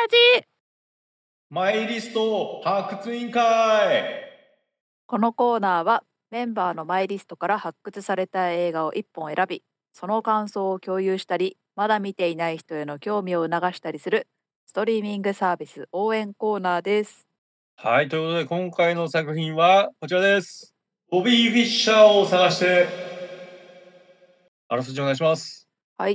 ラジ。 マイリスト発掘委員会。 このコーナーはメンバーのマイリストから発掘された映画を1本選び、その感想を共有したり、まだ見ていない人への興味を促したりするストリーミングサービス応援コーナーです。 はい、ということで今回の作品はこちらです。ボビー・フィッシャーを探して。あらすじお願いします。 はい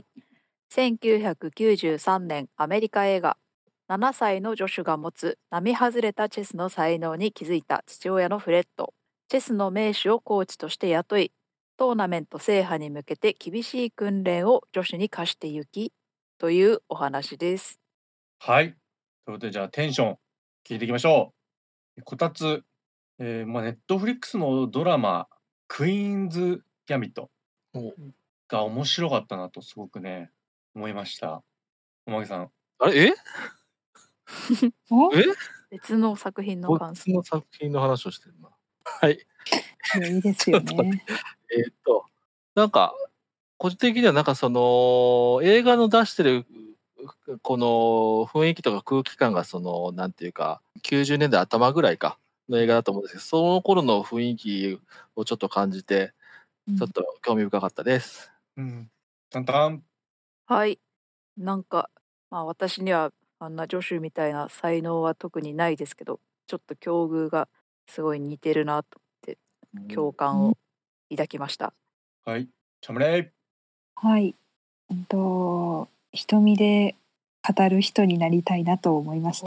。1993年アメリカ映画。7歳のジョシュが持つ並外れたチェスの才能に気づいた父親のフレッド。チェスの名手をコーチとして雇い、トーナメント制覇に向けて厳しい訓練をジョシュに課してゆき、というお話です。 はい、ということでじゃあテンション聞いていきましょう。こたつ、ネットフリックスのドラマクイーンズ・ギャンビットが面白かったなとすごくね思いました。おまげさん。 あれえ別の作品の感想。 別の作品の話をしてるな。はい。 いや、いいですよね。 なんか、個人的にはなんかその、映画の出してる、この雰囲気とか空気感がその、なんていうか、90年代頭ぐらいか、の映画だと思うんですけど、その頃の雰囲気をちょっと感じて、ちょっと興味深かったです。 タンタン。 はい。なんか、私にはあんなジョシュみたいな才能は特にないですけど、ちょっと境遇がすごい似てるなと思って共感を抱きました。 はい、チャムレイ。 はい。瞳で語る人になりたいなと思いました。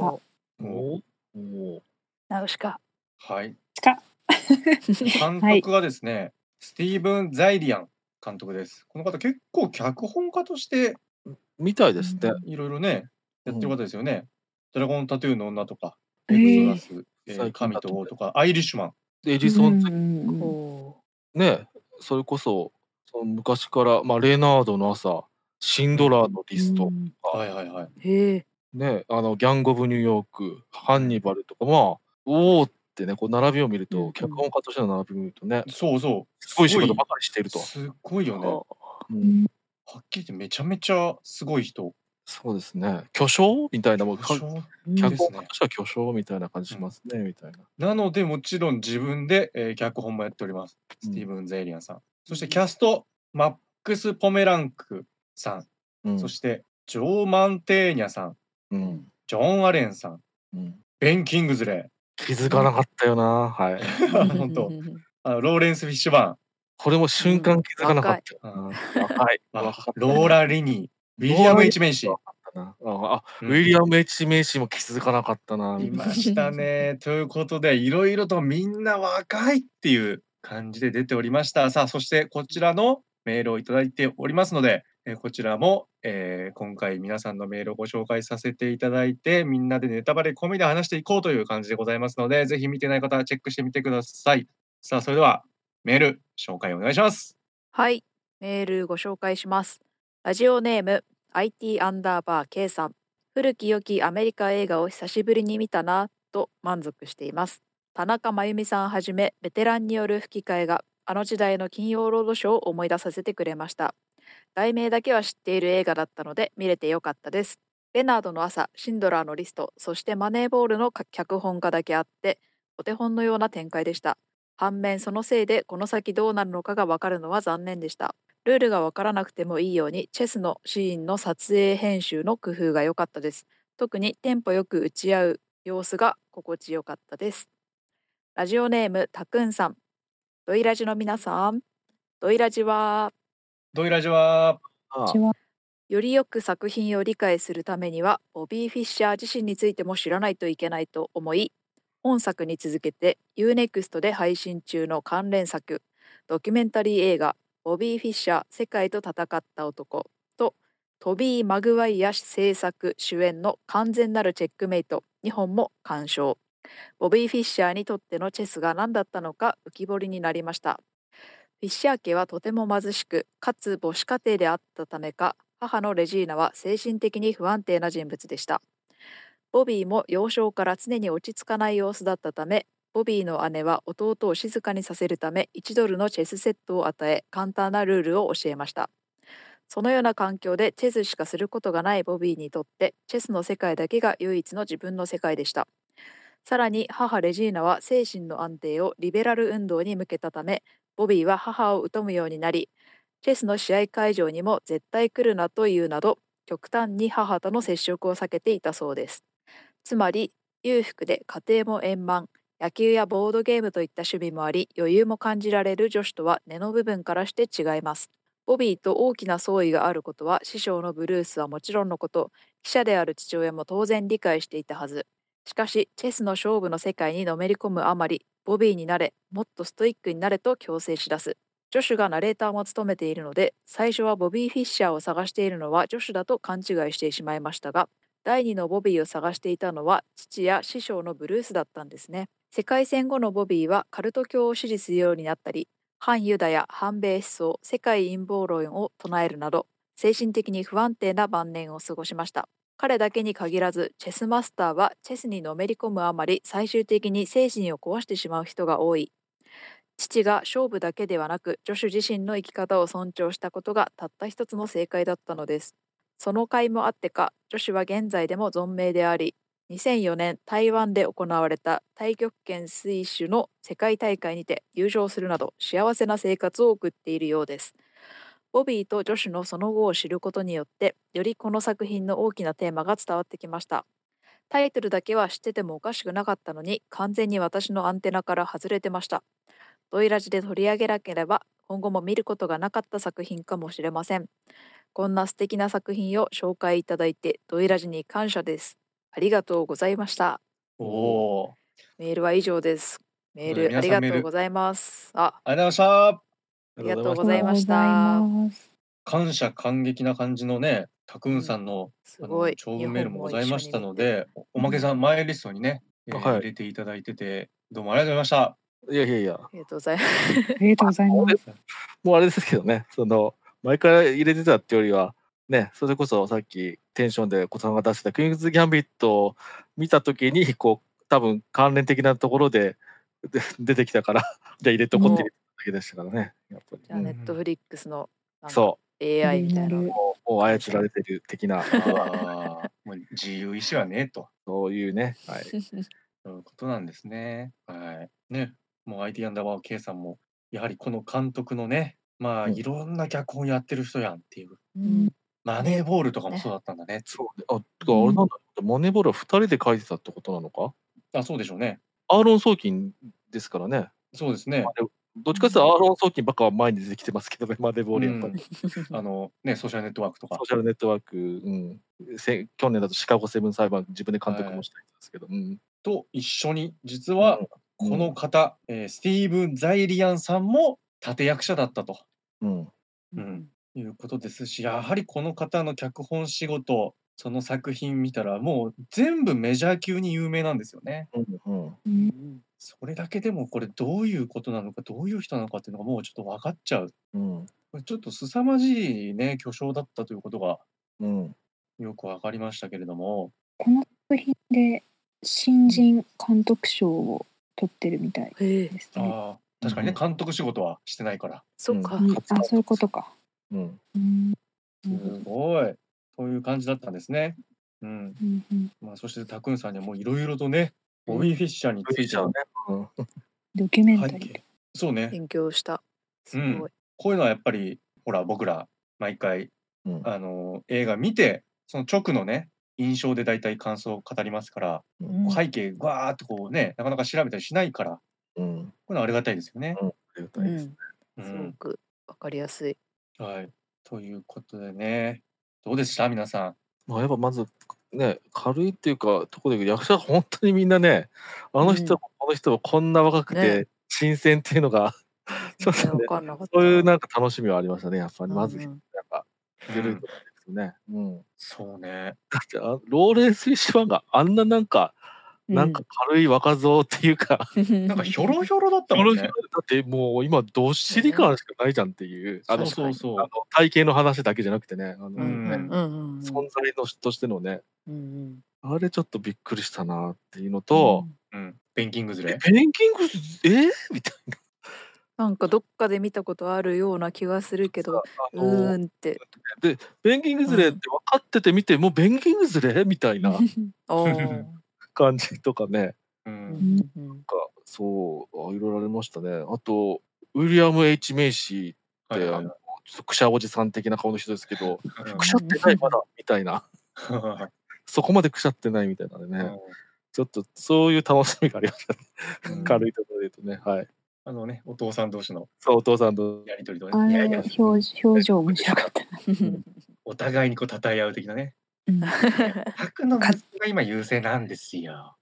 ナウシカ。 はい。 しか。 監督はですね、スティーブン・ザイリアン監督です。この方結構脚本家としてみたいですね。 いろいろねやってる方ですよね。ドラゴンタトゥーの女とか、エクソダス、神と王とか、アイリッシュマン。 エジソンね、それこそ、その昔から、レナードの朝、シンドラーのリストとか、ね、ギャング・オブ・ニューヨーク、ハンニバルとか、おおってね、こう並びを見ると、脚本家としての並びを見るとね、 そうそう、 すごい仕事ばかりしていると。 すごいよね。はっきり言ってめちゃめちゃすごい人。 そうですね。巨匠みたいな、脚本家とですね。 しては巨匠みたいな感じしますね、みたいな。 なのでもちろん自分で、脚本もやっております。スティーブン・ザイリアンさん。そしてキャスト、マックス・ポメランクさん、そしてジョー・マンテーニャさん、ジョン・アレンさん、ベン・キングズレー。 気づかなかったよな、はい。 本当。ローレンス・フィッシュバーン。 これも瞬間気づかなかったよな。若い。 ローラ・リニー、ウィリアム・ H ・メイシー。 ウィリアム・ H ・メイシーも気づかなかったな。 いましたね。ということで、いろいろとみんな若いっていう感じで出ておりました。さあ、そしてこちらのメールをいただいておりますので、こちらも、今回皆さんのメールをご紹介させていただいて、みんなでネタバレ込みで話していこうという感じでございますので、ぜひ見てない方はチェックしてみてください。さあ、それではメール紹介お願いします。 はい、メールご紹介します。ラジオネーム IT_K さん。古き良きアメリカ映画を久しぶりに見たなと満足しています。田中真由美さんはじめベテランによる吹き替えがあの時代の金曜ロードショーを思い出させてくれました。題名だけは知っている映画だったので見れてよかったです。レナードの朝、シンドラーのリスト、そしてマネーボールの脚本家だけあってお手本のような展開でした。反面そのせいでこの先どうなるのかがわかるのは残念でした。ルールがわからなくてもいいようにチェスのシーンの撮影編集の工夫が良かったです。特にテンポよく打ち合う様子が心地よかったです。ラジオネームたくんさん。ドイラジの皆さん、ドイラジはよりよく作品を理解するためにはボビー・フィッシャー自身についても知らないといけないと思い、本作に続けて UNEXT で配信中の関連作ドキュメンタリー映画ボビー・フィッシャー世界と戦った男とトビー・マグワイア制作主演の完全なるチェックメイト2本も鑑賞。ボビー・フィッシャーにとってのチェスが何だったのか浮き彫りになりました。フィッシャー家はとても貧しくかつ母子家庭であったためか、母のレジーナは精神的に不安定な人物でした。ボビーも幼少から常に落ち着かない様子だったため、ボビーの姉は弟を静かにさせるため1ドルのチェスセットを与え簡単なルールを教えました。 そのような環境でチェスしかすることがないボビーにとって、チェスの世界だけが唯一の自分の世界でした。さらに母レジーナは精神の安定をリベラル運動に向けたため、ボビーは母を疎むようになり、チェスの試合会場にも絶対来るなというなど、極端に母との接触を避けていたそうです。つまり、裕福で家庭も円満、野球やボードゲームといった趣味もあり、余裕も感じられる女子とは根の部分からして違います。ボビーと大きな相違があることは、師匠のブルースはもちろんのこと、記者である父親も当然理解していたはず。しかし、チェスの勝負の世界にのめり込むあまり、ボビーになれ、もっとストイックになれと強制し出す。ジョシュがナレーターも務めているので、最初はボビー・フィッシャーを探しているのはジョシュだと勘違いしてしまいましたが、第2のボビーを探していたのは父や師匠のブルースだったんですね。世界戦後のボビーはカルト教を支持するようになったり、反ユダヤ、反米思想、世界陰謀論を唱えるなど、精神的に不安定な晩年を過ごしました。彼だけに限らず、チェスマスターはチェスにのめり込むあまり、最終的に精神を壊してしまう人が多い。父が勝負だけではなく、ジョシュ自身の生き方を尊重したことがたった一つの正解だったのです。その甲斐もあってか、ジョシュは現在でも存命であり、2004年台湾で行われた太極拳推手の世界大会にて優勝するなど幸せな生活を送っているようです。ボビーとジョシュのその後を知ることによって、よりこの作品の大きなテーマが伝わってきました。タイトルだけは知っててもおかしくなかったのに、完全に私のアンテナから外れてました。ドイラジで取り上げなければ、今後も見ることがなかった作品かもしれません。こんな素敵な作品を紹介いただいて、ドイラジに感謝です。ありがとうございました。 おお。 メールは以上です。メールあり皆さんメールがとうございます。 ありがとうございました。 ありがとうございましありがとうございた。 ます。 感謝感激な感じのね、タクーンさんの、 すごい。 長文メールもございましたの日本も一緒に見て、 で、おまけさん、前リストにね、 はい入れていただいてて、どうもありがとうございました。 いやいやいや、 ありがとうございます。 ありがとうございます。 もうあれですけどね、毎回入れてたってよりは、ね、それこそさっきテンションで小さんが出してたクイーンズ・ギャンビットを見たときに、多分関連的なところで出てきたから、じゃあ入れとこうって入れただけでしたからね、やっぱり。 じゃあ、ネットフリックスのそ AI みたいな。 もう操られてる的な、 もう自由意志はねえと。 そういうね、はい。 そういうことなんですね。はい。ね、もう IT アンダーバー K さんも、やはりこの監督のね、いろんな脚本やってる人やんっていう。マネーボールとかもそうだったんだね。 そうね。あ、てかあれなんだ、マネーボールは2人で書いてたってことなのか？ あ、そうでしょうね。 アーロン・ソーキンですからね。 そうですね。 どっちかというとアーロン・ソーキンばっかは前に出てきてますけどね、マネーボールやっぱり。 ね、ソーシャルネットワークとか。 ソーシャルネットワーク、去年だとシカゴセブン裁判、自分で監督もしたりですけど。 と一緒に、実はこの方、スティーブン・ザイリアンさんも立役者だったと。いうことですし、やはりこの方の脚本仕事、その作品見たらもう全部メジャー級に有名なんですよね。それだけでもこれどういうことなのか、どういう人なのかっていうのがもうちょっと分かっちゃう。これちょっと凄まじいね、巨匠だったということがよく分かりましたけれども。 この作品で新人監督賞を取ってるみたいですね。 確かにね、監督仕事はしてないから。 そっか。 そういうことか。 すごい。そういう感じだったんですね。そしてタクンさんにはもういろいろとね、ボビー・フィッシャーについてのドキュメンタリー。 そうね。 勉強した。すごい。 こういうのはやっぱり、ほら、僕ら毎回、映画見て、その直のね、印象で大体感想を語りますから、背景わーっとこうね、なかなか調べたりしないから、こういうのはありがたいですよね。 ありがたいですね。 すごくわかりやすい。 はい。ということでね、どうでした皆さん。 やっぱまずね、軽いっていうか、ところで役者本当にみんなね、あの人もこの人もこんな若くて新鮮っていうのが、ちょっとね、そういうなんか楽しみはありましたね、やっぱり。まず、なんか、出るんですね。 そうね。 だってローレンス・フィッシュマンがあんななんか軽い若造っていうか、 なんかひょろひょろだったもんね。 だってもう今どっしり感しかないじゃんっていう、 そう体型の話だけじゃなくてね、 存在としてのね、あれちょっとびっくりしたなっていうのと、 ペンキングズレペンキングズみたいな。 なんかどっかで見たことあるような気がするけど、 あのって。 で、ペンギングズレって分かってて見て、もうペンギングズレみたいな感じとかね。なんかそういろいろありましたね。あとウィリアム H メイシーって、ちょっとくしゃおじさん的な顔の人ですけど、くしゃってないまだみたいな。そこまでくしゃってないみたいなね。ちょっとそういう楽しみがありましたね。軽いところで言うとね、はい。 お父さん同士のそう、お父さんとやりとりとあれ表情面白かったな。 お互いにこう称え合う的なね。白の息子が今優勢なんですよ。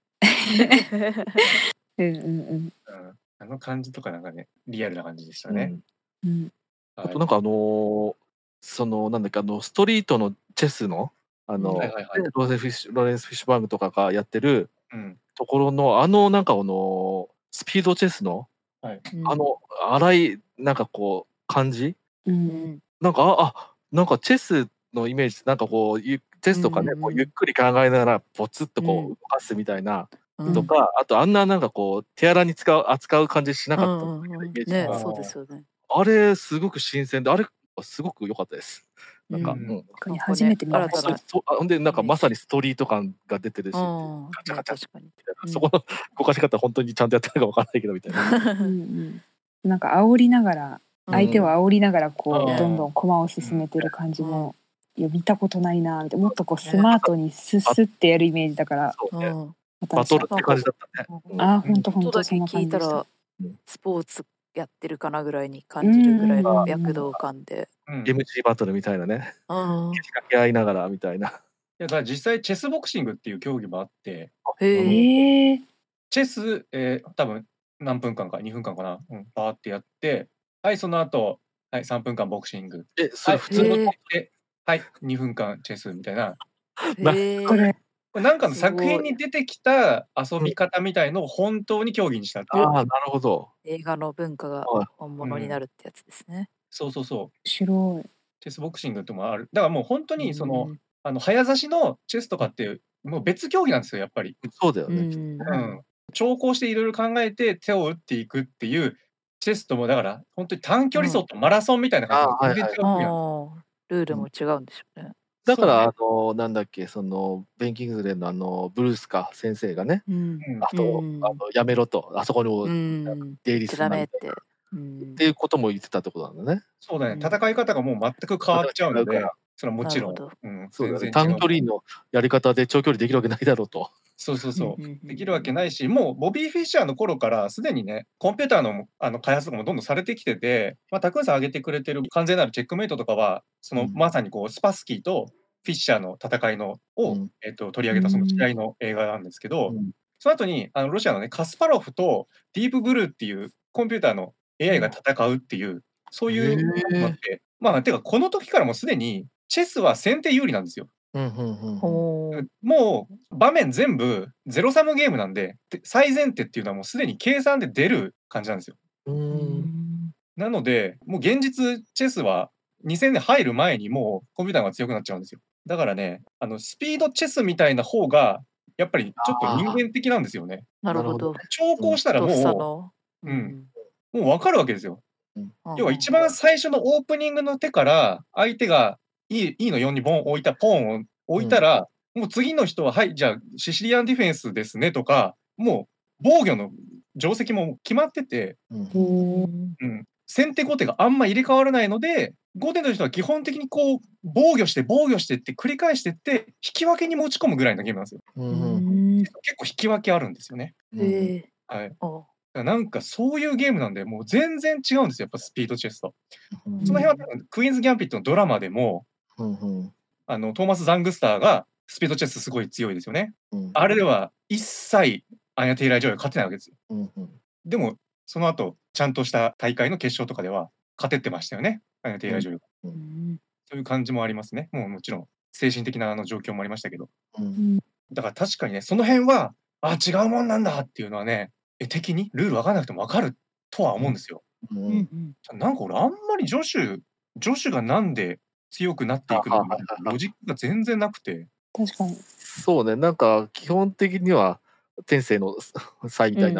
あの感じとかなんかね、リアルな感じでしたね。 あとなんかそのなんだっけストリートのチェスのローレンス・フィッシュバーグとかがやってるところのなんかスピードチェスの荒いなんかこう感じ、なんかなんかチェスのイメージなんかこうチェスとかね、こうゆっくり考えながらポツッとこう動かすみたいなとか、あとなんかこう手荒に扱う感じしなかったイメージが、 そうですよね。 あれすごく新鮮で、あれすごく良かったです。なんか、 初めて見ました。 ほんでなんかまさにストリート感が出てるし、ガチャガチャみたいな、そこの動かし方本当にちゃんとやってるかわからないけどみたいな。 なんか煽りながら相手を煽りながらこうどんどん駒を進めてる感じも見たことないなみたいな、もっとこうスマートにスッってやるイメージだから、 バトルって感じだったね。 本当そんな感じ聞いたらスポーツやってるかなぐらいに感じるぐらいの躍動感で、 MC バトルみたいなね、仕掛け合いながらみたいな。 いやだから実際チェスボクシングっていう競技もあって、 チェス、多分何分間か2分間かな、バーってやって、はいその後はい3分間ボクシング、 それ普通のはい2分間チェスみたいな。 なんかの作品に出てきた遊び方みたいのを本当に競技にしたっていう。 なるほど。 映画の文化が本物になるってやつですね。 そう。 白い。 チェスボクシングってもある。だからもう本当にその早指しのチェスとかってもう別競技なんですよやっぱり。 そうだよね。 長考していろいろ考えて手を打っていくっていうチェスともだから本当に短距離走とマラソンみたいな感じで全然違う競技なんです。 ルールも違うんでしょうね。 だからなんだっけ、そのペンギングズレのブルースか先生がね、あとやめろと、あそこに出入りするなっていうことも言ってたってことなんだね。 そうだね、戦い方がもう全く変わっちゃうので、それはもちろん、 そうだね、短距離のやり方で長距離できるわけないだろうと。 そう。できるわけないし、もうボビー・フィッシャーの頃からすでにね、コンピューターの開発とかもどんどんされてきてて、タクンさん挙げてくれてる完全なるチェックメイトとかは、そのまさにこうスパスキーとフィッシャーの戦いのを取り上げたその試合の映画なんですけど、その後にロシアのねカスパロフとディープブルーっていうコンピューターの AI が戦うっていう、そういうのって、てかこの時からもうすでにチェスは先手有利なんですよ。もう場面全部ゼロサムゲームなんで、最前提っていうのはもうすでに計算で出る感じなんですよ。なのでもう現実チェスは2000年入る前にもうコンピューターが強くなっちゃうんですよ。だからね、スピードチェスみたいな方がやっぱりちょっと人間的なんですよね。 なるほど。 長考したらもうもう分かるわけですよ。要は一番最初のオープニングの手から相手が E の4にポーンを置いたら、もう次の人ははいじゃあシシリアンディフェンスですねとか、もう防御の定石も決まってて、先手後手があんま入れ替わらないので、後手の人は基本的にこう防御してって繰り返してって引き分けに持ち込むぐらいのゲームなんですよ。結構引き分けあるんですよね。はい。なんかそういうゲームなんで、もう全然違うんですよ、やっぱスピードチェスと。その辺はクイーンズ・ギャンビットのドラマでも、トーマス・ザングスターがスピードチェスすごい強いですよね。あれでは一切アイナ・テイラー・ジョイが勝てないわけですよ。でもその後ちゃんとした大会の決勝とかでは勝ててましたよね、アイナ・テイラー・ジョイが。そういう感じもありますね。もちろん精神的な状況もありましたけど。だから確かにね、その辺は違うもんなんだっていうのはね、的にルール分からなくても分かるとは思うんですよ。なんか俺あんまり助手がなんで強くなっていくのかロジックが全然なくて。 確かに。 そうね、なんか基本的には天性の差みたいな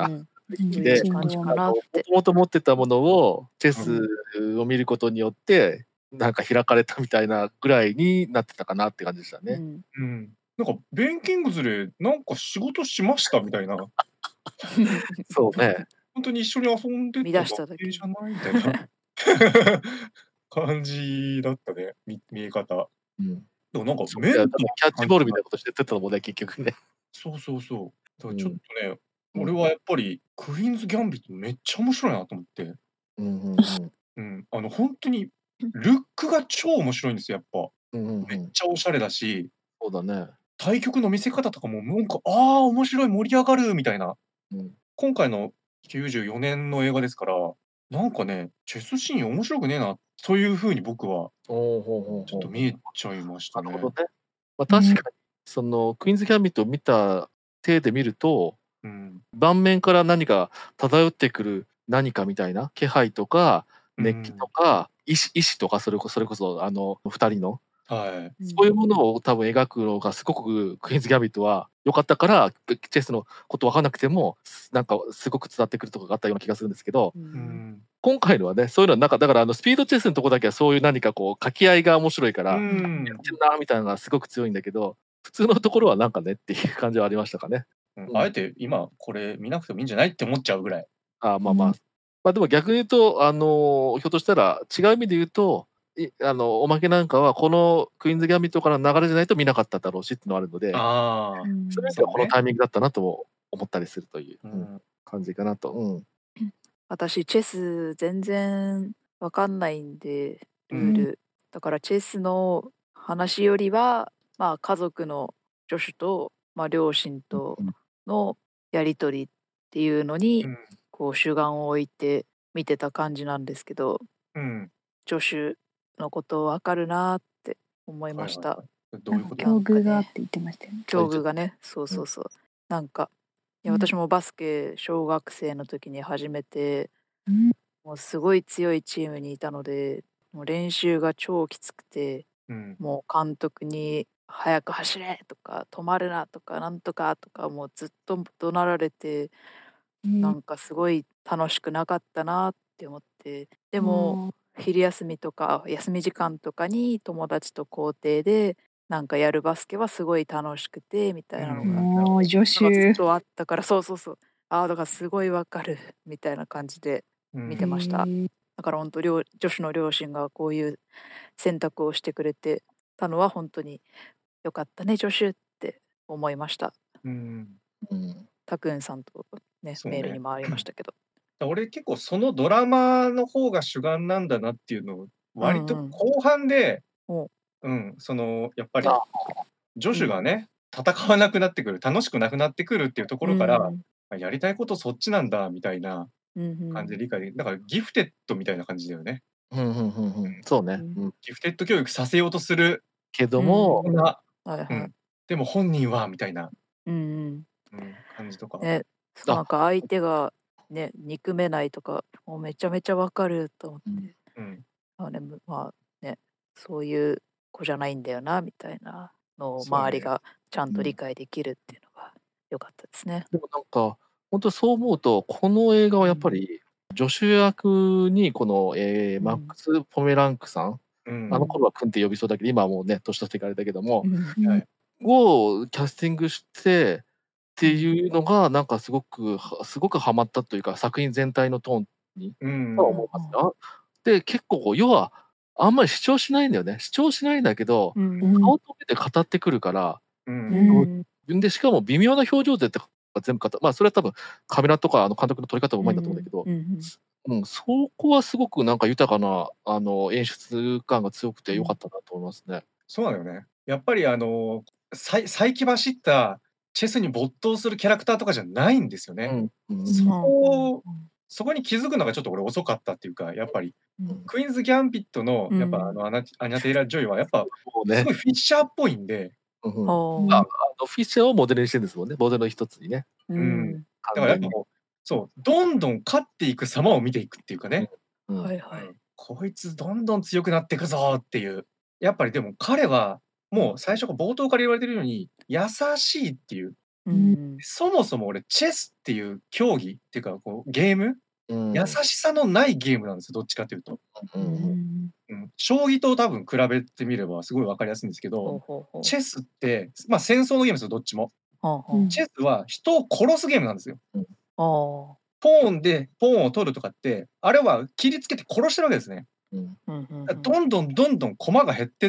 域で、 そういう感じかなっもて。 ともと持ってたものをチェうスを見ることによってなんか開かれたみたいなぐらいになってたかなって感じでしたね。 うん。 なんかベン・キングズでなんか仕事しましたみたいな、 そうね。 本当に一緒に遊んで見た出しただけだけじゃないみたいな感じだったね、見え方。 うん。 でもなんかそういや、 面とだからキャッチボールみたいなことしてたのもね、結局ね。 そうそうそう。だからちょっうん。 とね、 うん。 俺はやっぱりクイーンズ・ギャンビットめっちゃ面白いなと思って。 うんうんうん。 本当にルックが超面白いんですよ、やっぱ。 うんうんうめっん。 ちゃおしゃれだし、 そうだね。 対局の見せ方とかもなんか、面白い、盛り上がるみたいな。 うん。 今回の94年の映画ですから、なんかね、チェスシーン面白くねえな、そういう風に僕はおお、ほうほうちょっとほうほう。 見えちゃいましたね。 なるほどね。ま、 うん確かに、そのクイーンズ・ギャンビットを見た体で見ると、 うん。 盤面から何か漂ってくる何かみたいな気配とか、熱気とか、意志とかそれこそ2人の、 はい。 そういうものを多分描くのがすごくクイーンズ・ギャンビットは良かったから、チェスのこと分かんなくても、なんかすごく伝わってくるとこがあったような気がするんですけど、今回のはね、そういうのはなんかだからスピードチェスのとこだけはそういう何かこう掛け合いが面白いから、やってんなみたいなのがすごく強いんだけど、普通のところはなんかねっていう感じはありましたかね。 あえて今これ見なくてもいいんじゃないって思っちゃうぐらい。 まあまあ。まあでも逆に言うと、ひょっとしたら違う意味で言うと、おまけなんかはこのクイーンズ・ギャンビットからの流れじゃないと見なかっただろうしっていうのがあるので、それはこのタイミングだったなとも思ったりするという感じかなと。 私チェス全然わかんないんで、ルール。だからチェスの話よりは、まあ家族の助手と、まあ両親とのやりとりっていうのに、こう主眼を置いて見てた感じなんですけど、助手のことわかるなって思いました。 どういうこと？ 境遇がって言ってましたよね。 境遇がね、そうそうそう。なんか、いや私もバスケ小学生の時に始めて、もうすごい強いチームにいたので、もう練習が超きつくて、もう監督に早く走れとか止まるなとかなんとかとかもうずっと怒鳴られて、なんかすごい楽しくなかったなって思って、でも昼休みとか休み時間とかに友達と校庭でなんかやるバスケはすごい楽しくてみたいなのが助ず手っとあったから、そうそうそう、だからすごいわかるみたいな感じで見てました。だから本当女子の両親がこういう選択をしてくれてたのは本当によかったね、助手って思いました。たくんさんとね、メールにもありましたけど。 俺結構そのドラマの方が主眼なんだなっていうのを割と後半で、そのやっぱり助手がね、戦わなくなってくる、楽しくなくなってくるっていうところから、やりたいことそっちなんだみたいな感じで理解できる。だからギフテッドみたいな感じだよね。 そうね。 ギフテッド教育させようとするけども、 でも本人はみたいな感じとか。 なんか相手がね、憎めないとか、もうめちゃめちゃわかると思って。まあね、そういう子じゃないんだよなみたいなのを周りがちゃんと理解できるっていうのが良かったですね。 でもなんか本当そう思うと、この映画はやっぱり助手役にこの、マックス・ポメランクさん、あの頃は君って呼びそうだけど、今はもうね年取っていかれたけども、をキャスティングしてっていうのがなんかすごくハマったというか、作品全体のトーンにと思いますよ。で、結構要はあんまり主張しないんだよね。主張しないんだけど、顔と目で語ってくるから、でしかも微妙な表情でって全部まあそれは多分カメラとか監督の撮り方もうまいんだと思うんだけど、そこはすごくなんか豊かな演出感が強くて良かったなと思いますね。 そうだよね。やっぱり再起走ったチェスに没頭するキャラクターとかじゃないんですよね。そこに気づくのがちょっと俺遅かったっていうか、やっぱりクイーンズ・ギャンビットのやっぱアニャ・テイラー・ジョイはやっぱすごいフィッシャーっぽいんで、 フィッシャーをモデルにしてるんですもんね、モデルの一つにね。 だからやっぱどんどん勝っていく様を見ていくっていうかね、こいつどんどん強くなっていくぞっていう。やっぱりでも彼はもう最初冒頭から言われてるように優しいっていう。 うんそもそも俺チェスっていう競技っていうかこうゲーム、 うん優しさのないゲームなんですよ、どっちかというと。 ううんん将棋と多分比べてみればすごい分かりやすいんですけほうど、 ほうほうチェスってまあ戦争のゲームですよ、どっちも。 ほうほうチェスは人を殺すゲームなんですよ。 あポーンでポーンを取るとかって、あれは切りつけて殺してるわけですね。 うんーうんうんだからどんどんどんどん駒が減ってって、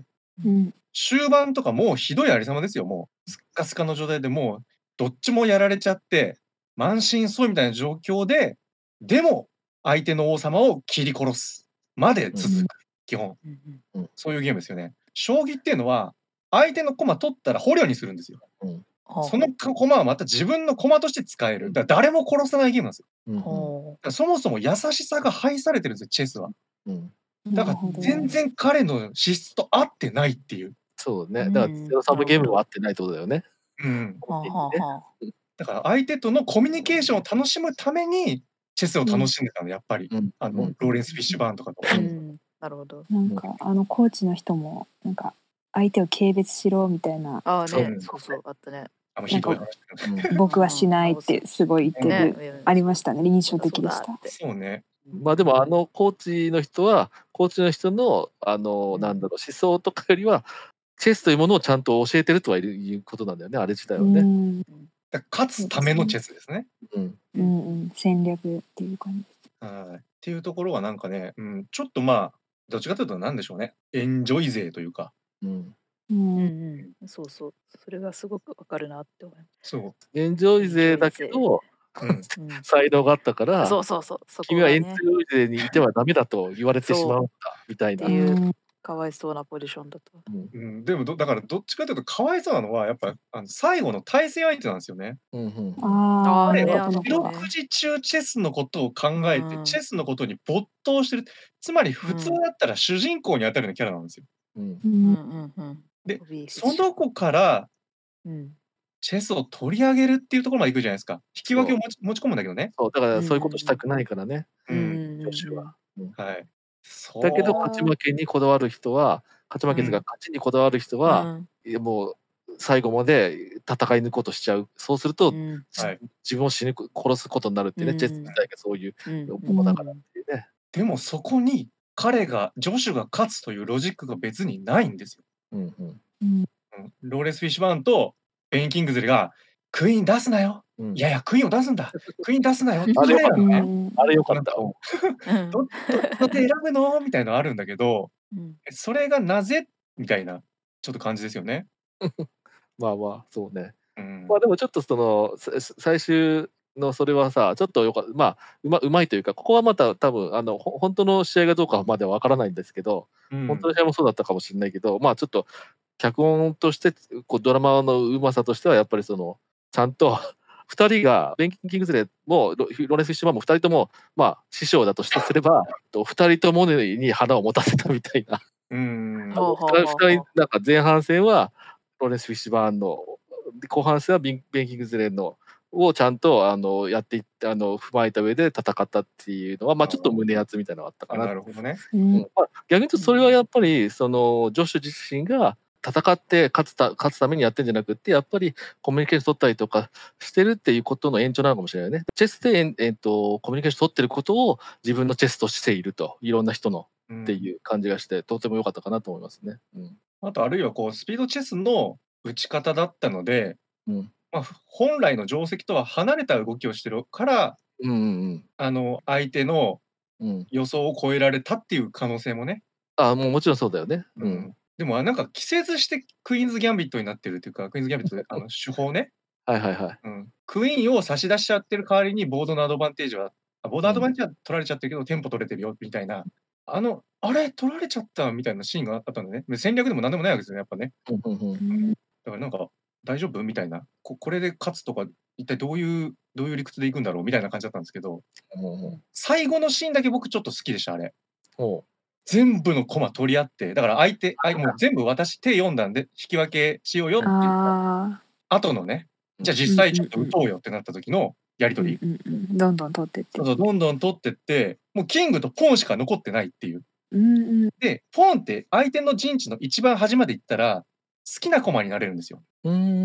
うん終盤とかもうひどいありさまですよ、もう。スッカスカの状態でもうどっちもやられちゃって、満身創痍みたいな状況で、でも相手の王様を切り殺すまで続く、基本。 うんそういうゲームですよね。将棋っていうのは、相手の駒取ったら捕虜にするんですよ。 ほうその駒はまた自分の駒として使える。だから誰も殺さないゲームなんですよ。 うんほだからそもそも優しさが排されてるんですよ、チェスは。 うんだから全然彼の資質と合ってないっていう。 そうね。だからゼロサムゲームは合ってないってことだよね。 うん。 うはあはあはあだから相手とのコミュニケーションを楽しむために、チェスを楽しんでたの、やっぱり。 うんローレンス・フィッシュバーンとかと。 うんなるほど。 なんかコーチの人もなんか相手を軽蔑しろみたいな、 ああそうね、そうそうあったね。 ひどい話。 僕はしないってすごい言ってる、 ねありましたね。印象的でした。 そうだってそうね。 まあでもコーチの人はコーチの人のなんだろう思想とかよりはチェスというものをちゃんと教えてるとはいうことなんだよね、あれ自体はね。 うんだから勝つためのチェスですね。 うん戦略っていう感じ。 はい。っていうところはなんかね、ちょっとまあ、どっちかというとなんでしょうね。エンジョイ勢というか。 うんそうそう。それがすごくわかるなって思いまそう。 エンジョイ勢だけどうん。 す。 才能があったからそうそうそう。そこ君はエンジがねョイ勢にいてはダメだと言われてしまうんだみたいなって。いうかわいそうなポジションだと。 でもだからどっちかというとかわいそうなのはやっぱ最後の対戦相手なんですよね。 ああ、 彼ねは四六ね時中チェスのことを考えて、 うんチェスのことに没頭してる。つまり普通だったら主人公に当たるようなキャラなんですよ。で、その子からうんチェスを取り上げるっていうところまで行くじゃないですか。引き分けを持ち込むんだけどね。 そうだからそういうことしたくないからね、 うん。 女子は。 はい。 だけど勝ち負けにこだわる人は勝ち負けですが勝ちにこだわる人は、もう最後まで戦い抜こうとしちゃう。そうすると、 はい。 自分を殺すことになるっていうね、チェス自体がそういうものだからっていうね。 でもそこにジョシュが勝つというロジックが別にないんですよ。ローレンス・フィッシュバーンとベン・キングズレがクイーン出すなよ。いやいやクイーンを出すんだ。クイーン出すなよ。 あれよかったね。 あれよかった。 どっち選ぶのみたいなのあるんだけど、それがなぜみたいなちょっと感じですよね。 まあまあそうね。まあでもちょっとその最終のそれはさちょっとまあうまいというか、ここはまた多分本当の試合がどうかまではわからないんですけど、本当の試合もそうだったかもしれないけど、まあちょっと脚本としてドラマのうまさとしてはやっぱりちゃんと2人がベン・キングズレーもローレンス・フィッシュバーンも2人ともまあ師匠だとすれば2人ともに花を持たせたみたいな。2人なんか前半戦はローレンス・フィッシュバーンの後半戦はベン・キングズレーのをちゃんとやっていって踏まえた上で戦ったっていうのはまあちょっと胸熱みたいなのがあったかな。 なるほどね。 逆に言うとそれはやっぱりジョシュ自身が戦って勝つためにやってんじゃなくて、やっぱりコミュニケーション取ったりとかしてるっていうことの延長なのかもしれないね。チェスで、コミュニケーション取ってることを自分のチェスとしていると、いろんな人のっていう感じがして、とても良かったかなと思いますね。 あとあるいはスピードチェスの打ち方だったので、本来の定石とは離れた動きをしてるから、相手の予想を超えられたっていう可能性もね。 もちろんそうだよね。 でもなんか季節してクイーンズ・ギャンビットになってるっていうか、クイーンズ・ギャンビットで手法ね。クイーンを差し出しちゃってる代わりにボードのアドバンテージは取られちゃってるけどテンポ取れてるよみたいな、あれ取られちゃったみたいなシーンがあったんだね。戦略でも何でもないわけですよね、やっぱね。だからなんか大丈夫みたいな、これで勝つとか一体どういう理屈でいくんだろうみたいな感じだったんですけど、最後のシーンだけ僕ちょっと好きでした、あれ。全部の駒取り合って、だからもう全部私手読んだんで引き分けしようよって言った後のね、じゃあ実際ちょっと打とうよってなった時のやり取り。 どんどん取ってって。 どんどん取ってって、もうキングとポンしか残ってないっていう。で、ポンって相手の陣地の一番端まで行ったら好きな駒になれるんですよ。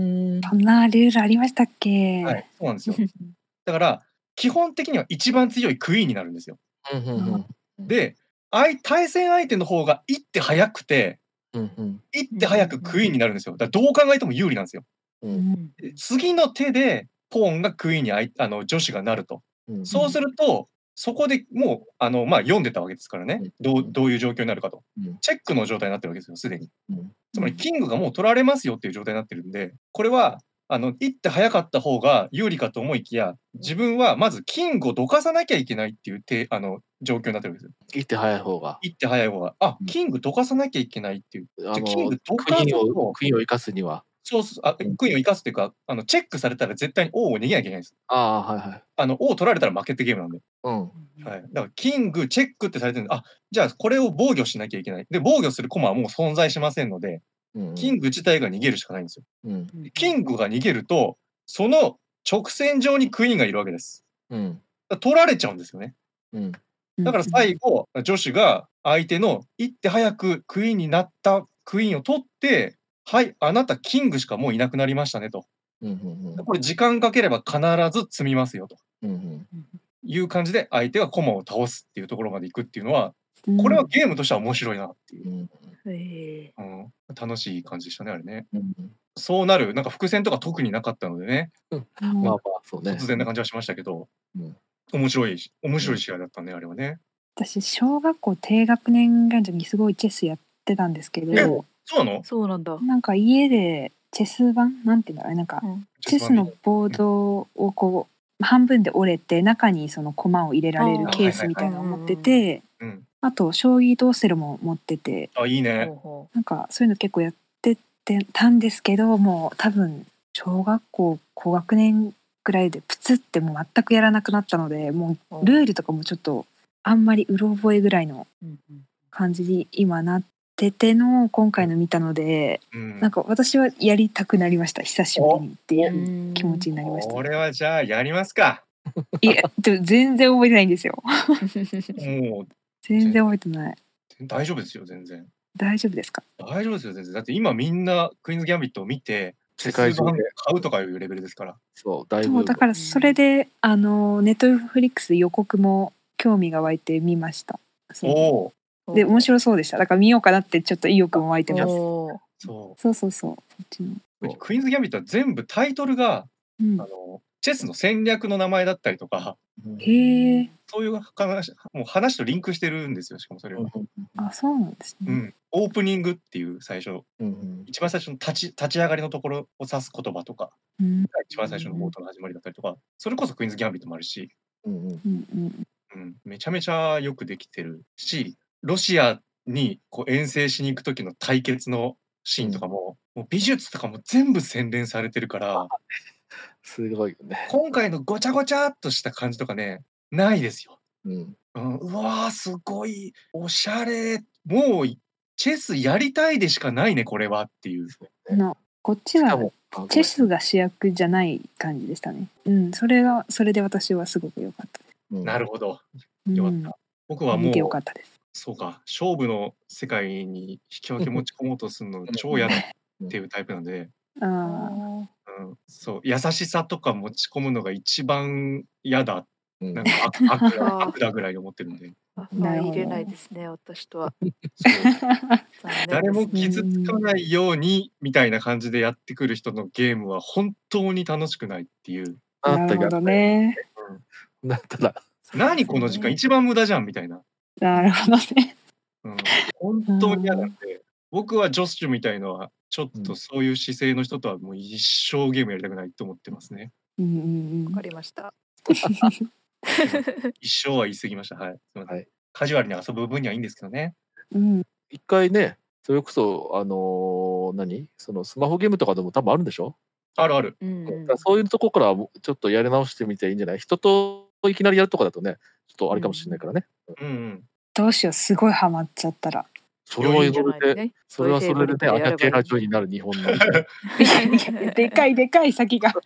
そんなルールありましたっけ？ はい、そうなんですよ。だから基本的には一番強いクイーンになるんですよ。 うんうんで、対戦相手の方が一手早くて、 うん一手早くクイーンになるんですよ。だからどう考えても有利なんですよ。で、次の手でポーンがクイーンに女子がなると。 うんそうすると、そこでもう読んでたわけですからね。どういう状況になるかと。 うんチェックの状態になってるわけですよ、すでに。 うんつまりキングがもう取られますよっていう状態になってるんで、これは一手早かった方が有利かと思いきや、自分はまずキングをどかさなきゃいけないっていう状況になってるわけですよ。 一手早い方が。 一手早い方が。キングどかさなきゃいけないっていう。じゃ、キングどクかすイーンとを生かすには。 そうクイーンを生かすっていうか、チェックされたら絶対に王を逃げなきゃいけないんです。 ああ、はいはい。 王取られたら負けってゲームなんで。 うん。 はい。だからキングチェックってされてるんで、じゃあこれを防御しなきゃいけない。で、防御する駒はもう存在しませんので、キング自体が逃げるしかないんですよ。キングが逃げると、その直線上にクイーンがいるわけです。取られちゃうんですよね。だから最後、女子が相手の一手早くクイーンになったクイーンを取って、はい、あなたキングしかもういなくなりましたねと。これ時間かければ必ず積みますよという感じで相手が駒を倒すっていうところまで行くっていうのは、これはゲームとしては面白いなっていう。楽しい感じでしたね、あれね。そうなる、なんか伏線とか特になかったのでね、 まあそうね。 突然な感じはしましたけど、面白い試合だったね、あれはね。 私小学校低学年ぐらいの時にすごいチェスやってたんですけど、 そうなの？ そうなんだ。 なんか家でチェス盤なんていうんだろうね、なんかチェスのボードをこう半分で折れて中にその駒を入れられるケースみたいなのを持ってて、あと将棋ドーセルも持ってて、 いいね。 なんかそういうの結構やってたんですけど、もう多分小学校高学年ぐらいでプツってもう全くやらなくなったので、もうルールとかもちょっとあんまりうろ覚えぐらいの感じに今なってての今回の見たので、なんか私はやりたくなりました、久しぶりにっていう気持ちになりました。 これはじゃあやりますか。 いやでも全然覚えてないんですよ。 もう全然覚えてない。 大丈夫ですよ、全然。 大丈夫ですか？ 大丈夫ですよ、全然。だって今みんなクイーンズギャンビットを見て世界中で買うとかいうレベルですから。 そうだいぶ。 だからそれでネットフリックス予告も興味が湧いて見ました。で面白そうでした。だから見ようかなってちょっと意欲も湧いてます。そうそっちのクイーンズギャンビットは全部タイトルが、チェスの戦略の名前だったりとか、そういう話とリンクしてるんですよ。しかもそれは。 そうなんですね。 オープニングっていう一番最初の立ち上がりのところを指す言葉とか、一番最初の冒頭の始まりだったりとか、それこそクイーンズギャンビットもあるし、めちゃめちゃよくできてるし、ロシアに遠征しに行く時の対決のシーンとかも、もう美術とかも全部洗練されてるから、 すごいよね。 今回のごちゃごちゃっとした感じとかね、ないですよ。うわーすごいおしゃれ、もうチェスやりたいでしかないねこれはっていう。 こっちはチェスが主役じゃない感じでしたね。それで私はすごく良かったです。 なるほど。よかった。僕はもう見て良かったです。 そうか、勝負の世界に引き分け持ち込もうとするの超嫌だっていうタイプなんで、そう優しさとか持ち込むのが一番嫌だ。なんか悪だぐらいに思ってるんで。 入れないですね、私とは。 誰も傷つかないようにみたいな感じでやってくる人のゲームは本当に楽しくないっていう。 なるほどね。 だったら何この時間一番無駄じゃんみたいな。 なるほどね。 本当に嫌なんで、僕はジョッシュみたいのはちょっとそういう姿勢の人とはもう一生ゲームやりたくないと思ってますね。 わかりました。 一生は言い過ぎました。はい。カジュアルに遊ぶ分にはいいんですけどね。 一回ね、それこそそのスマホゲームとかでも多分あるんでしょ？ あるある。 そういうとこからちょっとやり直してみていいんじゃない？人といきなりやるとかだとね、ちょっとあれかもしれないからね。 どうしよう、すごいハマっちゃったら。 それはそれでね、アニャテラジオになる日本の。 でかい先が。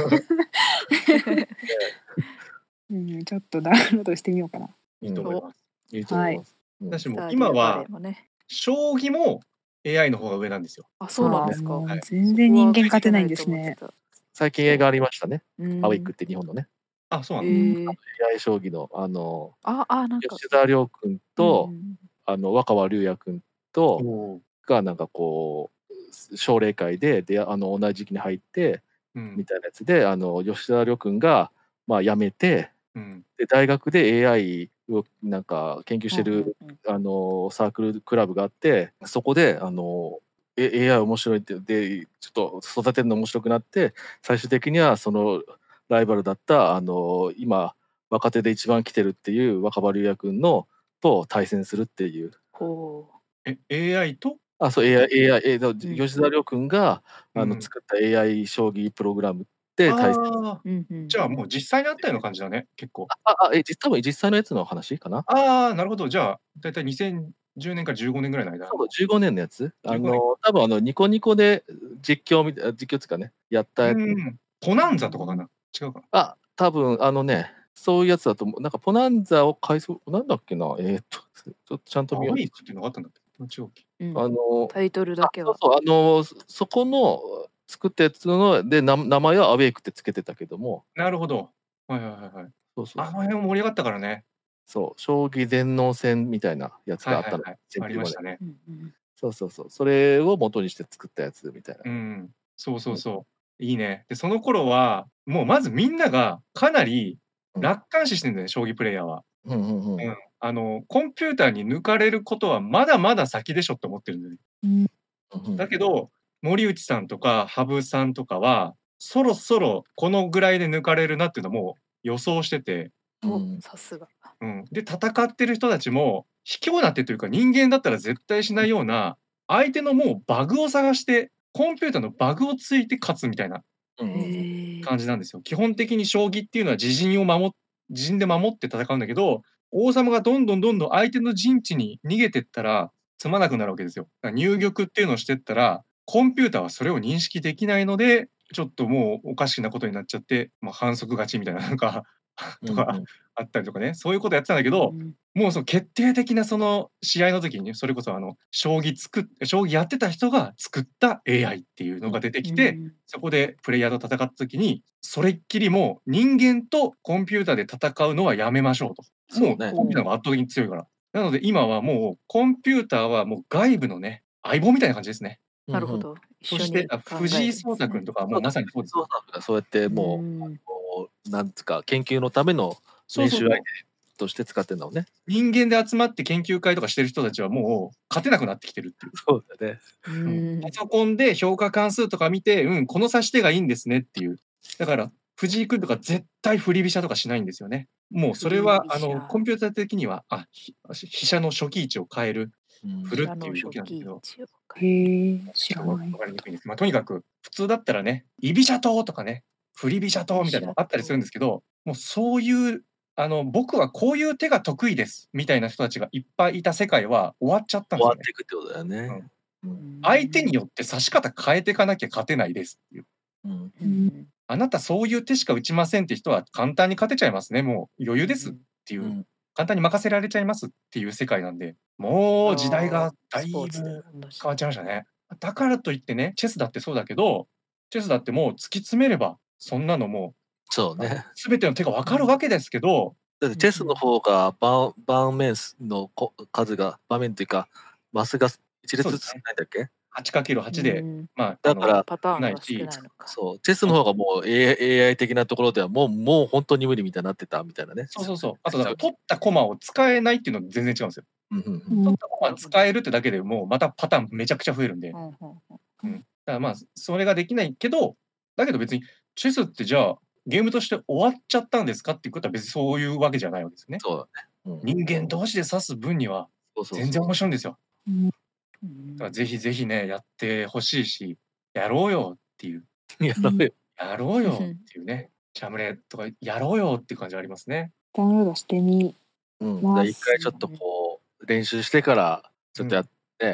ちょっとダウンロードしてみようかな。 いいと思います。 いいと思います。 私も今は将棋も AI の方が上なんですよ。 あ、そうなんですか。 もうはい全然人間勝てないんですね。 最近映画ありましたね。 うんアウェイクって日本のね。 あ、そうなんだ。 AI 将棋のなんか吉田亮君とうん若葉龍也君とおーがなんかこう奨励会で同じ時期に入ってうんみたいなやつで吉田亮君がまあ辞めてうんで大学で AI をなんか研究してるうんサークルクラブがあってそこでAI 面白いってでちょっと育てるの面白くなって最終的にはそのライバルだった今若手で一番来てるっていう若葉龍也君のと対戦するっていうほ AI とそう 吉田亮君がうん作った AI 将棋プログラムで対戦ああ、じゃあもう実際にあったような感じだね、結構。 多分実際のやつの話かなああ、なるほど。じゃあ、だいたい2010年から15年ぐらいの間。 そう15年のやつ 15年多分ニコニコで実況っていうかねやったやつポナンザとかかな違うかな多分そういうやつだと思う。なんかポナンザを改装、なんだっけな、ちょっとちゃんと見よう。 アウェイクっていうのがあったんだっけ違うっけう。タイトルだけは。 そこの作ったやつので名前はアウェイクってつけてたけども。 なるほど。はいはいはいはい。 そうそうあの辺も盛り上がったからね。 そう、将棋全能戦みたいなやつがあったの。 ありましたね。 そう。それを元にして作ったやつみたいな。 そう。いいね。で、その頃は、もうまずみんながかなり楽観視してるんだよね、将棋プレイヤーは。コンピューターに抜かれることはまだまだ先でしょって思ってるんだよね。だけど、森内さんとか羽生さんとかは、そろそろこのぐらいで抜かれるなっていうのはもう予想してて。 さすが。 で、戦ってる人たちも、卑怯な手というか人間だったら絶対しないような、相手のもうバグを探して、コンピューターのバグをついて勝つみたいな感じなんですよ。基本的に将棋っていうのは自陣で守って戦うんだけど、王様がどんどん相手の陣地に逃げてったら、詰まなくなるわけですよ。だから入玉っていうのをしてったら、コンピューターはそれを認識できないので、ちょっともうおかしなことになっちゃって、反則勝ちみたいな、なんかとかあったりとかね、そういうことやってたんだけど、もうその決定的なその試合の時に、それこそ将棋やってた人が作った AI っていうのが出てきて、そこでプレイヤーと戦った時に、それっきりもう人間とコンピューターで戦うのはやめましょうと。もうコンピューターが圧倒的に強いから。なので今はもうコンピューターはもう外部のね、相棒みたいな感じですね。 なるほど。 そして藤井聡太君とかはもうまさにそうです。 そうやってもうなんつか研究のための練習相手として使ってるんだもんね。 人間で集まって研究会とかしてる人たちはもう勝てなくなってきてるっていう。 そうだね。 パソコンで評価関数とか見て、この指し手がいいんですねっていう。だから藤井君とか絶対振り飛車とかしないんですよね。もうそれはコンピューター的には飛車の初期位置を変える。振るっていう動きなんだけど。 知らない。 わかりにくいんです。とにかく普通だったらね、居飛車党とかね、振り飛車党みたいなのもあったりするんですけど、もうそういう僕はこういう手が得意ですみたいな人たちがいっぱいいた世界は終わっちゃったんですよね。 終わっていくってことだよね。 相手によって指し方変えていかなきゃ勝てないですっていう。あなたそういう手しか打ちませんって人は簡単に勝てちゃいますね。もう余裕ですっていう。簡単に任せられちゃいますっていう世界なんで、もう時代がだいぶ変わっちゃいましたね。だからといってね、チェスだってそうだけど、チェスだってもう突き詰めれば、そんなのもそうね。 全ての手が分かるわけですけど、 だってチェスの方が盤面の数が場面っていうかマスが一列ずつないんだっけ ？8×8 で、 だからパターンが少ないのか。 そうチェスの方がもう AI 的なところではもう本当に無理みたいになってたみたいなね。 そう。あとだから取った駒を使えないっていうの全然違うんですよ。取った駒使えるってだけでもうまたパターンめちゃくちゃ増えるんで。だからそれができないけど、だけど別にチェスってじゃあゲームとして終わっちゃったんですかっていうことは別にそういうわけじゃないわけですよね。 そうだね。 人間同士で指す分には全然面白いんですよ。だからぜひぜひね、やってほしいし、やろうよっていう。やろうよっていうね。チャムレとかやろうよっていう感じありますね。 ダウンロードしてみます。一回ちょっとこう練習してからちょっとやって、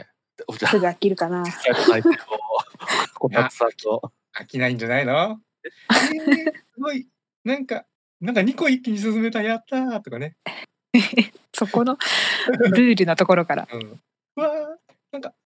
すぐ飽きるかな。 小松さんと飽きないんじゃないの？すごいなんか2個一気に進めたやったーとかね。 そこのルールなところから。 わーなんか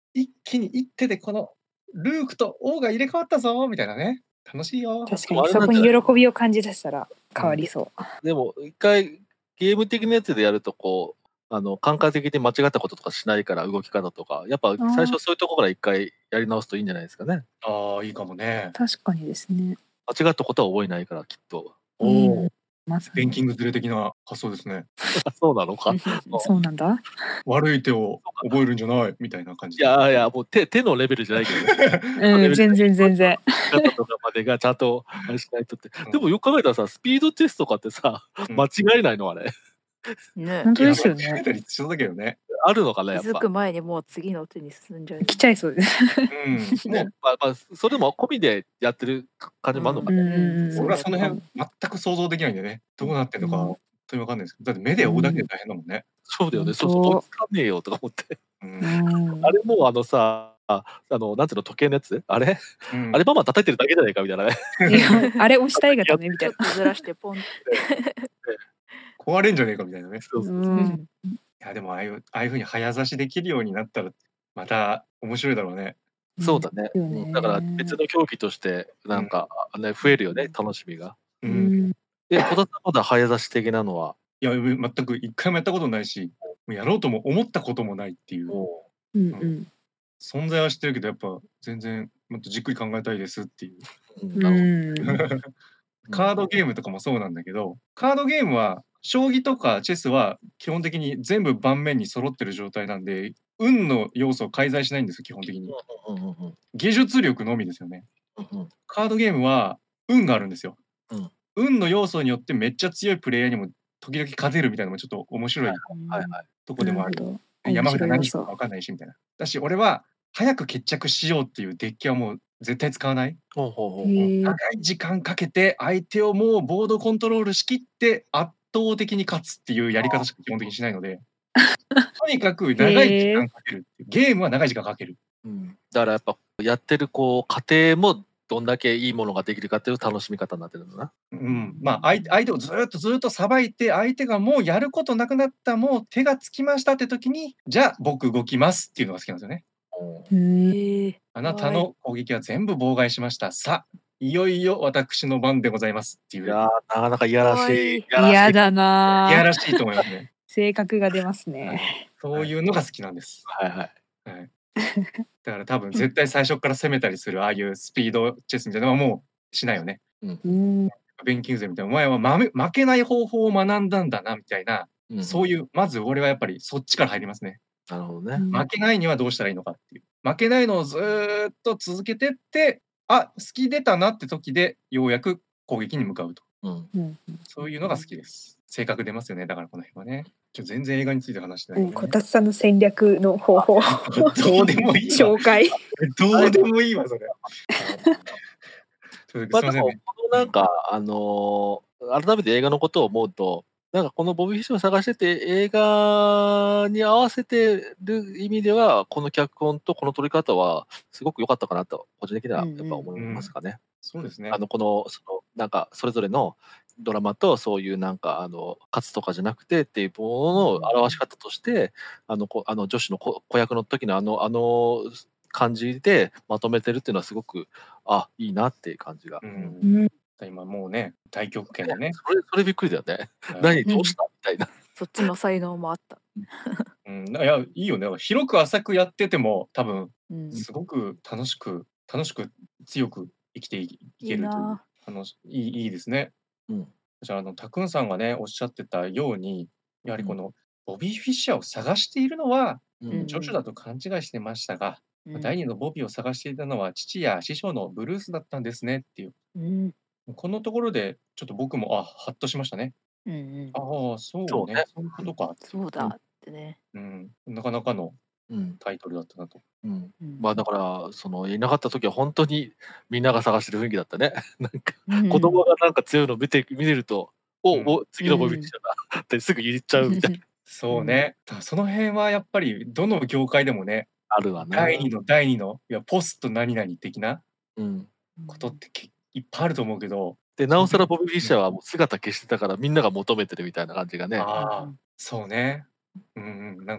一気に一手でこのルークと王が入れ替わったぞみたいなね。楽しいよ。 確かにそこに喜びを感じ出したら変わりそう。 でも一回ゲーム的なやつでやるとこう感覚的に間違ったこととかしないから動き方とかやっぱ最初そういうところから一回やり直すといいんじゃないですかね。 ああいいかもね。 確かにですね。 間違ったことは覚えないからきっと。 おお。 まさベンキングズレ的な発想ですね。 そうなのか。 そうなんだ。 悪い手を覚えるんじゃないみたいな感じ。 いやいやもう手のレベルじゃないけどね。 全然。 方とかまでがちゃんとあれしないとって。でもよく考えたらさスピードテストとかってさ間違えないのあれ。 ね。 本当ですよね。 間違えたり一緒だけどね。 あるのかなやっぱ。 気づく前にもう次の手に進んじゃう。 来ちゃいそうです。 もうまあそれも込みでやってる感じもあるのかな。 俺はその辺全く想像できないんでね。どうなってんのか本当にわかんないですけど、だって目で追うだけで大変だもんね。 そうだよね。そう追いつかねえよとか思って。あれもうさなんていうの時計のやつあれバンバン叩いてるだけじゃないかみたいなね。 あれ押したいがためみたいな。 ずらしてポンって壊れんじゃねえかみたいなね。 いやでもああいう風に早指しできるようになったらまた面白いだろうね。 そうだね。だから別の競技としてなんかね増えるよね楽しみが。小田さんまだ早指し的なのは。 いや全く一回もやったことないし、やろうとも思ったこともないっていう。存在は知ってるけどやっぱ全然もっとじっくり考えたいですっていう。カードゲームとかもそうなんだけど、カードゲームは将棋とかチェスは基本的に全部盤面に揃ってる状態なんで、運の要素を介在しないんですよ基本的に。技術力のみですよね。カードゲームは運があるんですよ。運の要素によってめっちゃ強いプレイヤーにも時々勝てるみたいなのもちょっと面白いとこでもある。山札何か分かんないしみたいな。だし俺は早く決着しようっていうデッキはもう絶対使わない。長い時間かけて相手をもうボードコントロールしきって圧倒的に勝つっていうやり方しか基本的にしないので、とにかく長い時間かける。ゲームは長い時間かける。 だからやっぱやってるこう過程もどんだけいいものができるかっていう楽しみ方になってるんだな。 まあ相手をずっとさばいて相手がもうやることなくなったもう手がつきましたって時にじゃあ僕動きますっていうのが好きなんですよね。あなたの攻撃は全部妨害しました。さあいよいよ私の番でございますっていう。 いやなかなかいやらしい。 嫌だな。 いやらしいと思いますね。 性格が出ますね。 そういうのが好きなんです。 はいだから多分絶対最初から攻めたりするああいうスピードチェスみたいなのはもうしないよね。ベンキングゼみたいなお前は負けない方法を学んだんだなみたいな、そういうまず俺はやっぱりそっちから入りますね。 なるほどね。 負けないにはどうしたらいいのかっていう。負けないのをずっと続けてって隙出たなって時でようやく攻撃に向かうと。そういうのが好きです。性格出ますよね。だからこの辺はね。全然映画について話してない、 こたつさんの戦略の方法どうでもいい紹介どうでもいいわそれ。 まあでもなんか改めて映画のことを思うとなんかこのボビー・フィッシュを探してて映画に合わせてる意味ではこの脚本とこの撮り方はすごく良かったかなと個人的にはやっぱ思いますかね。 そうですね。 このなんかそれぞれのドラマとそういうなんか勝つとかじゃなくてっていうものの表し方として女子の子役の時のあの感じでまとめてるっていうのはすごくいいなっていう感じが。 今もうね太極拳でね。 それびっくりだよね。何どうしたみたいな。 そっちの才能もあった。 いやいいよね。広く浅くやってても多分すごく楽しく強く生きていけるといういいですね。じゃあタクンさんがねおっしゃってたようにやはりこのボビー・フィッシャーを探しているのはジョジョだと勘違いしてましたが、第二のボビーを探していたのは父や師匠のブルースだったんですねっていう。このところでちょっと僕もハッとしましたね。そうね。そういうことか。 そうだってね。 なかなかのタイトルだったなと。 まあだからいなかった時は本当にみんなが探してる雰囲気だったね。なんか子供がなんか強いの見ると次のボビーフィッシャーだってすぐ言っちゃうみたいな。 そうね。その辺はやっぱりどの業界でもねあるわね。 第二のいやポスト何々的なことっていっぱいあると思うけど。 でなおさらボビー・フィッシャーはもう姿消してたからみんなが求めてるみたいな感じがね。 そうね。なんか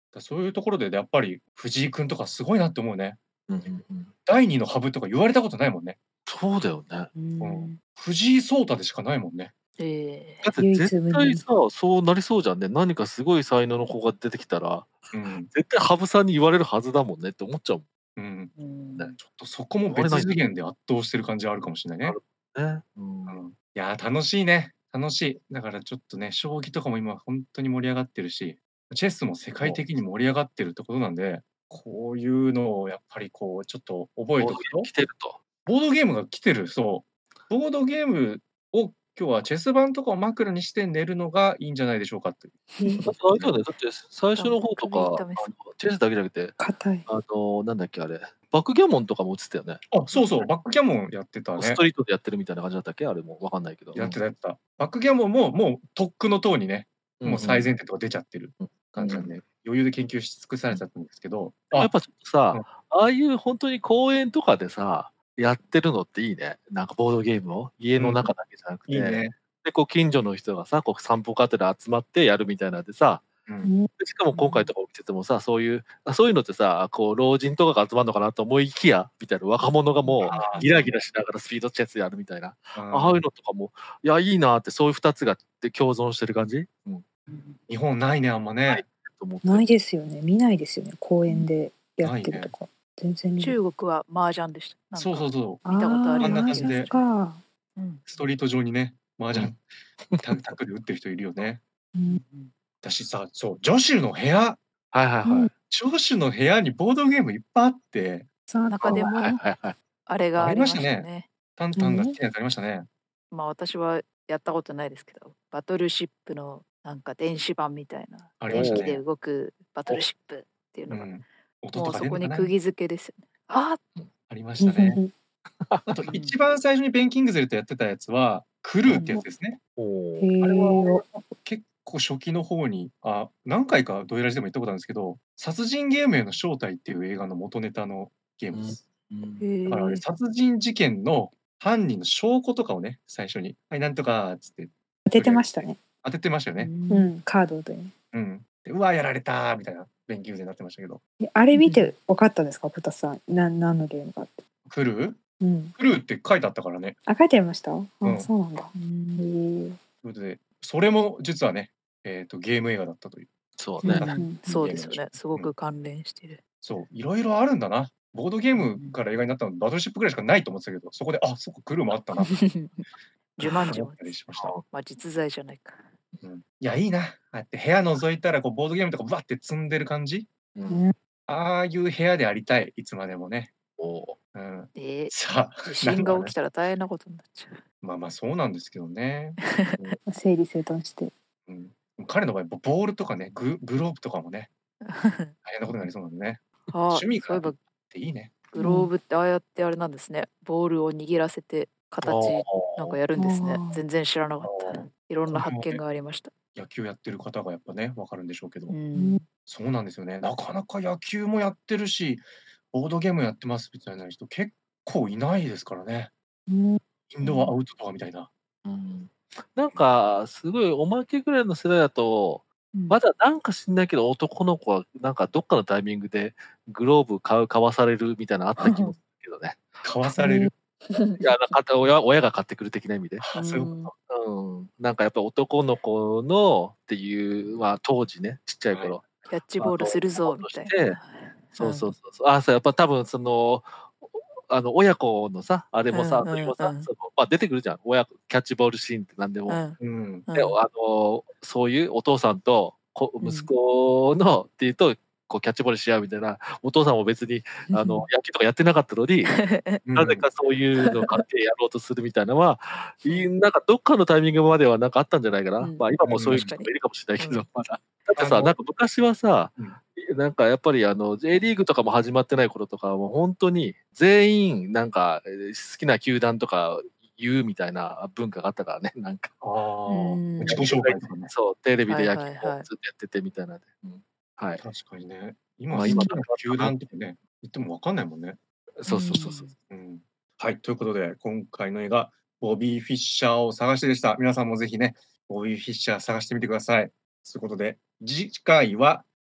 そういうところでやっぱり藤井君とかすごいなって思うね。 うんうんうん。 第2の羽生とか言われたことないもんね。 そうだよね。 藤井聡太でしかないもんね。 だって唯一絶無二対さ、そうなりそうじゃんね。何かすごい才能の子が出てきたら、絶対羽生さんに言われるはずだもんねって思っちゃうもん。 ちょっとそこも別次元で圧倒してる感じはあるかもしれないね。 ね。 いやー楽しいね。楽しい。だからちょっとね、将棋とかも今本当に盛り上がってるし、チェスも世界的に盛り上がってるってことなんで、こういうのをやっぱりこうちょっと覚えておくと。 来てると。 ボードゲームが来てる、そう。ボードゲームを今日はチェス盤とかを枕にして寝るのがいいんじゃないでしょうかって。 だってあれだよね、だって最初の方とか、チェスだけじゃなくて、 硬い。 なんだっけあれ、バックギャモンとかも映ってたよね。 あ、そうそう、バックギャモンやってたね。 ストリートでやってるみたいな感じだったっけあれもわかんないけど。 やってた。バックギャモンももうとっくの塔にね、もう最前提とか出ちゃってる感じなんで、余裕で研究し尽くされちゃったんですけど。 やっぱさ、ああいう本当に公園とかでさ、やってるのっていいね。なんかボードゲームを家の中だけじゃなくて、 いいね。 でこう近所の人がさ、こう散歩がてら集まってやるみたいなんでさ、でしかも今回とか見ててもさ、そういうのってさ、こう老人とかが集まるのかなと思いきやみたいな、若者がもうギラギラしながらスピードチェスやるみたいな、ああいうのとかもいやいいなって、そういう2つが共存してる感じ。 日本ないね、あんまね。 ないですよね。見ないですよね。公園でやってるとか。全然見ない。 中国は麻雀でした。 そうそうそう。 見たことありあんなま感じで、ストリート上にね、麻雀タクで打ってる人いるよね。私さ、そう、女子の部屋、女子の部屋にボードゲームいっぱいあって、 中でもあれがありましたね。 タンタンが好きなやつありましたね。 まあ私はやったことないですけど、バトルシップのなんか電子版みたいな、電気で動くバトルシップっていうのが、もうそこに釘付けですよね。ありましたね。あと一番最初にベンキングゼルとやってたやつはクルーってやつですね。あれは結構初期の方に何回かドイラジでも言ったことあるんですけど、殺人ゲームへの正体っていう映画の元ネタのゲームです。だからあれ殺人事件の犯人の証拠とかをね、最初にはいなんとかっつって当ててましたね。 当ててましたよね。 カードで。 うわやられたみたいなベンキングゼルになってましたけど。 あれ見て分かったんですか、ポタさん。何のゲームかって。 クルー？クルーって書いてあったからね。 書いてありました？そうなんだ。 ということで、それも実はね、ゲーム映画だったという。 そうね。 そうですよね。すごく関連してる。 そう、いろいろあるんだな。ボードゲームから映画になったのバトルシップぐらいしかないと思ってたけど、そこでそこクルーもあったな。 呪文城しました。 まあ実在じゃないか。 いやいいな。ああやって部屋覗いたらこうボードゲームとかバッて積んでる感じ。ああいう部屋でありたい、いつまでもね。さあ、 地震が起きたら大変なことになっちゃう。 まあそうなんですけどね。 整理整頓して。 彼の場合ボールとかね、グローブとかもね、大変なことになりそうなんでね。趣味がっていいね。 グローブってああやってあれなんですね。ボールを握らせて形なんかやるんですね。全然知らなかった。いろんな発見がありました。 野球やってる方がやっぱね、わかるんでしょうけど。そうなんですよね。なかなか野球もやってるし、ボードゲームやってますみたいな人結構いないですからね。インドアアウトドアみたいな。 なんかすごいおまけぐらいの世代だと、まだなんか知んないけど男の子はなんかどっかのタイミングでグローブ買わされるみたいなのあった気もするけどね。 買わされる。 いや、親が買ってくる的な意味で。なんかやっぱ男の子のっていう当時ね、ちっちゃい頃。 キャッチボールするぞみたいな。 そう。そうやっぱ多分親子のさ、あれもさ、出てくるじゃん。親子キャッチボールシーンって何でも。で、そういうお父さんと息子のっていうと、こうキャッチボールし合うみたいな、お父さんも別に野球とかやってなかったのに、なぜかそういうのを買ってやろうとするみたいなのは、なんかどっかのタイミングまではなんかあったんじゃないかな。まあ今もそういう人もいるかもしれないけど、まだ。だってさ、なんか昔はさ、なんかやっぱりJ リーグとかも始まってない頃とかはもう本当に全員なんか好きな球団とか言うみたいな文化があったからね、なんか。 自己紹介とかね。 そう、テレビで野球をずっとやっててみたいな。はい。 確かにね。今好きな球団とかね、言ってもわかんないもんね。 そう。 はい、ということで今回の映画ボビー・フィッシャーを探してでした。皆さんもぜひね、ボビー・フィッシャー探してみてください。ということで次回は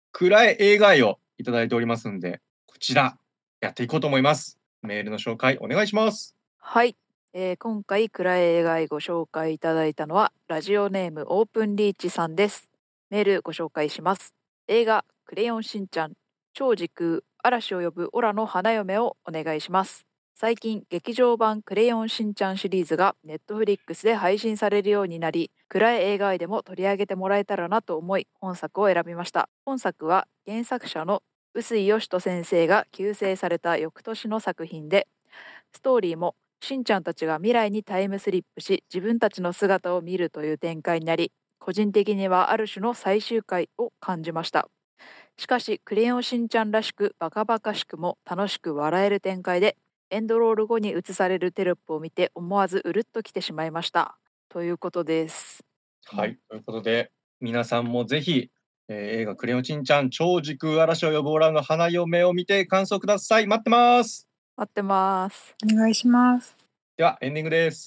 暗い映画愛をいただいておりますんで、こちらやっていこうと思います。メールの紹介お願いします。 はい、今回暗い映画愛ご紹介いただいたのはラジオネームオープンリーチさんです。メールご紹介します。映画クレヨンしんちゃん超時空嵐を呼ぶオラの花嫁をお願いします。最近劇場版クレヨンしんちゃんシリーズがネットフリックスで配信されるようになり、暗い映画愛でも取り上げてもらえたらなと思い本作を選びました。本作は原作者の臼井義人先生が急逝された翌年の作品で、ストーリーもしんちゃんたちが未来にタイムスリップし自分たちの姿を見るという展開になり、個人的にはある種の最終回を感じました。しかしクレヨンしんちゃんらしくバカバカしくも楽しく笑える展開で、エンドロール後に映されるテロップを見て思わずうるっときてしまいましたということです。 はい、ということで皆さんもぜひ、映画クレヨンしんちゃん超時空嵐を呼ぶオラの花嫁を見て感想ください。待ってます。 待ってます。 お願いします。 ではエンディングです。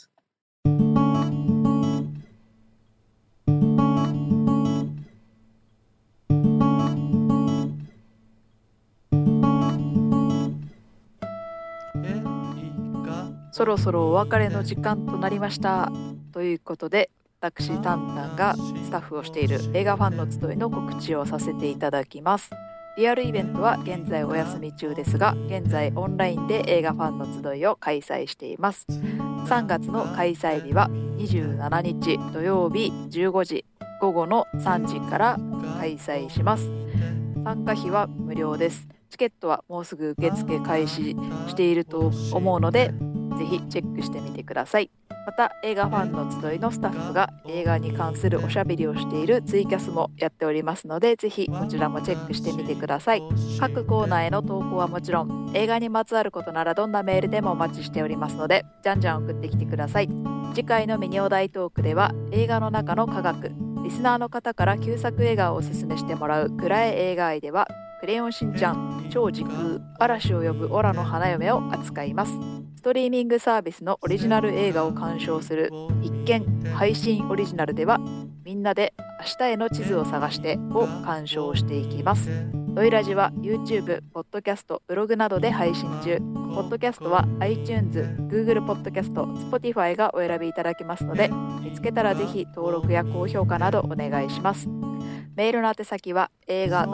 そろそろお別れの時間となりましたということで、私タンタンがスタッフをしている映画ファンの集いの告知をさせていただきます。リアルイベントは現在お休み中ですが、現在オンラインで映画ファンの集いを開催しています。3月の開催日は27日土曜日15時午後の3時から開催します。参加費は無料です。チケットはもうすぐ受付開始していると思うので、ぜひチェックしてみてください。また映画ファンの集いのスタッフが映画に関するおしゃべりをしているツイキャスもやっておりますので、ぜひこちらもチェックしてみてください。各コーナーへの投稿はもちろん、映画にまつわることならどんなメールでもお待ちしておりますので、じゃんじゃん送ってきてください。次回のミニお題トークでは映画の中の科学、リスナーの方から旧作映画をおすすめしてもらう暗い映画愛では、クレヨンしんちゃん超時空嵐を呼ぶオラの花嫁を扱います。ストリーミングサービスのオリジナル映画を鑑賞する一見配信オリジナルでは、みんなで明日への地図を探してを鑑賞していきます。ドイラジは YouTube、ポッドキャスト、ブログなどで配信中。ポッドキャストは iTunes、Google ポッドキャスト、Spotify がお選びいただけますので、見つけたらぜひ登録や高評価などお願いします。メールの宛先は映画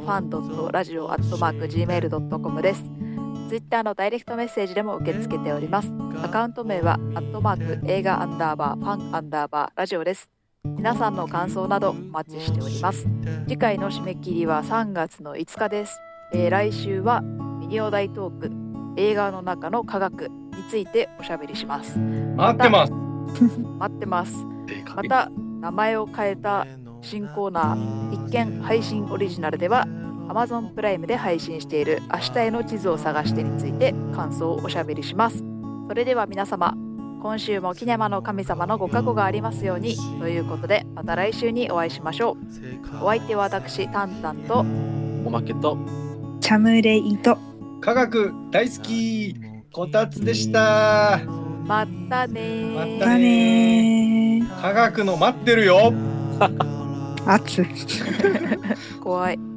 .fan.radio@gmail.com です。ツイッターのダイレクトメッセージでも受け付けております。アカウント名は映画_ファン_ラジオです。皆さんの感想などお待ちしております。次回の締め切りは3月の5日です。来週はミニお題トーク、映画の中の科学についておしゃべりします。 待ってます。 待ってます。また名前を変えた新コーナー一見配信オリジナルでは Amazon プライムで配信している明日への地図を探してについて感想をおしゃべりします。それでは皆様、今週もキネマの神様のご加護がありますようにということで、また来週にお会いしましょう。お相手は私タンタンとおまけとチャムレイと科学大好きこたつでした。 またねまだね科学の待ってるよ。 熱怖い。